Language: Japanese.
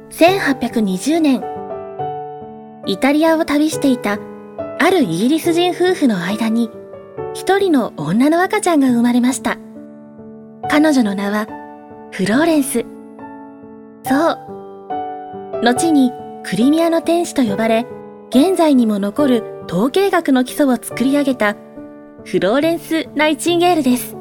1820年、イタリアを旅していたあるイギリス人夫婦の間に一人の女の赤ちゃんが生まれました。彼女の名はフローレンス。そう。後にクリミアの天使と呼ばれ、現在にも残る統計学の基礎を作り上げたフローレンス・ナイチンゲールです。